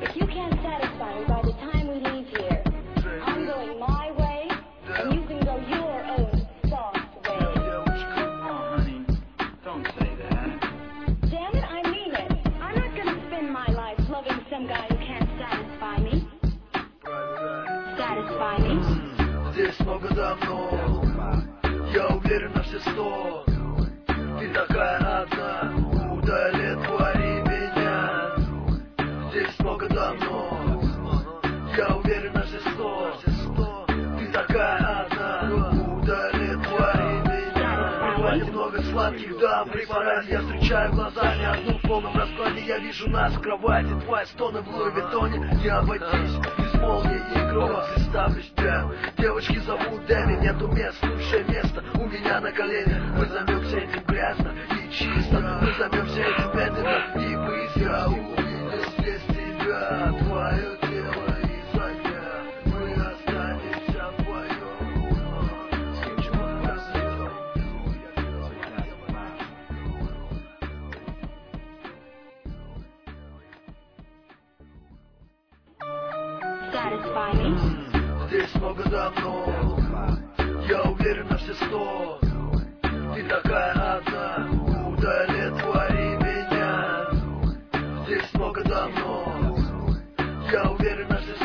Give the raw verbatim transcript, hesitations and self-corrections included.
You can't satisfy me by the time we leave here. I'm going my way, and you can go your own soft way. Oh, honey, don't say that. Damn it, I mean it. I'm not gonna spend my life loving some guy who can't satisfy me. Satisfy me. Здесь много давно, я уверен на все сто. Ты такая одна, удовлетвори меня. Здесь много давно, я уверен на все сто. Ты такая одна, удовлетвори меня. Бывает немного сладких дам, при параде я встречаю глазами одну в полном раскладе. Я вижу нас в кровати, твои стоны в Луи Виттоне. Не обойтись без молнии и грома. Представлюсь, Дэм, девочки зовут Дэми. Нету мест, лучшее место у меня на коленях. Мы займемся этим грязно и чисто. Мы займемся этим медленно и быстро. Я увидел здесь тебя, твое тело из огня. Мы останемся вдвоем. Satisfy me. Здесь много давно, я уверен на все сто. Ты такая одна, удовлетвори меня. Здесь много давно, я уверен на все